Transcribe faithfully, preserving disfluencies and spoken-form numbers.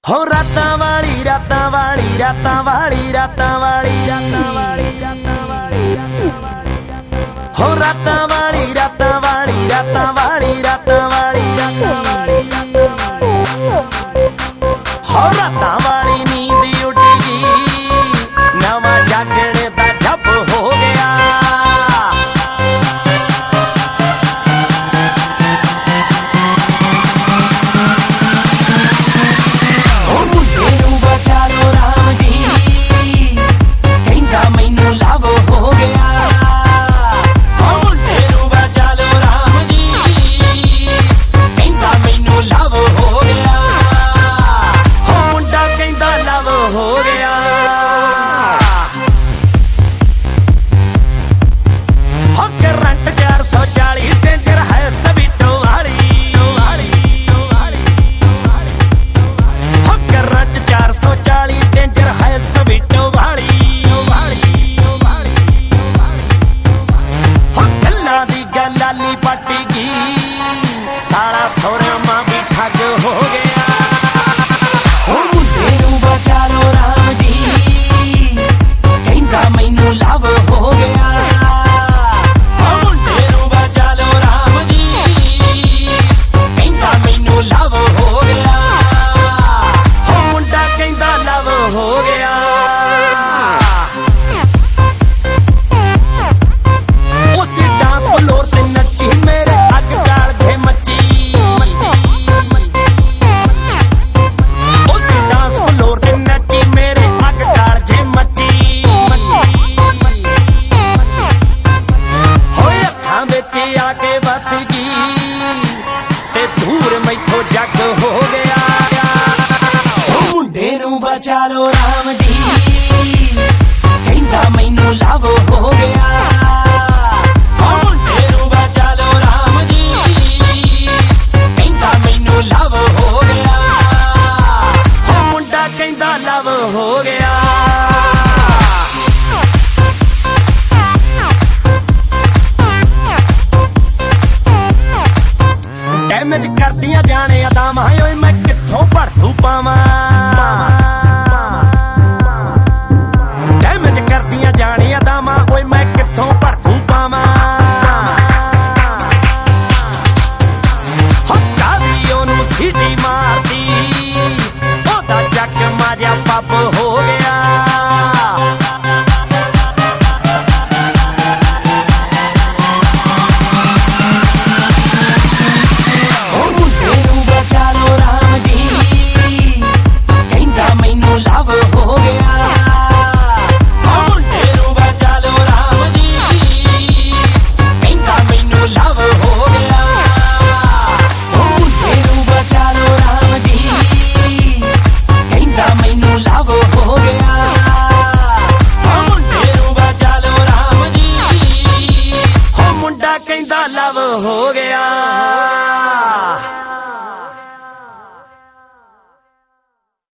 हो रातां वाली रातां वाली रातां वाली रातां वाली रातां वाली रातां वाली हो रातां वाली रातां वाली रातां वाली रातां वाली रातां वाली हो रातां वाली नींद उड़ गई नवा जागने दा जप हो गया। चलो राम जी कहता मैनू लव हो गया। ओ मुंडे रूबा चलो राम जी कहता मैनू लव हो गया। ओ मुंडा कहता लव हो गया। हो करंट चार सौ चाली डेंजर है सभी टोवाली चार सौ चाली डेंजर है सभी टोवाली हो गल्ला दी गलाली पट गई सारा सोहरा मां भी ठग हो गया। हो मुंडे रूबा चलो राम जी कहता मैनू लव हो गया। हो मुंडे रूबा चलो राम जी कहता मैनू लव हो गया। लव हो गया। उसी डांस फ्लोर ते नची मेरे अग गाल थे मची। उसी डांस फ्लोर ते नची मेरे अग गाल थे मची। होए अखां विच आके बस गई ते दूर मैथों जग हो गया। मुंडे रूबा चलो राम जी कहता मैनू लव हो गया। ओ मुंडे रूबा चलो राम जी कहता मैनू लव हो गया। ओ मुंडा कहता लव हो गया। डैमेज करदियां जाने अदावां ओए मैं कित्थों भड़थू पावां। डैमेज करदियां जाने अदावां ओए मैं कित्थों भड़थू पावां। हो कादी ओनू सीटी मारदी ओदा जग मारिया पब हो गया। लव हो गया। ओ मुंडे रूबा चलो राम जी कहता मैनू लव हो गया। ओ मुंडे रूबा चलो राम जी कहता मैनू लव हो गया। ओ मुंडे रूबा चलो राम जी ओ मुंडा कहता लव हो गया।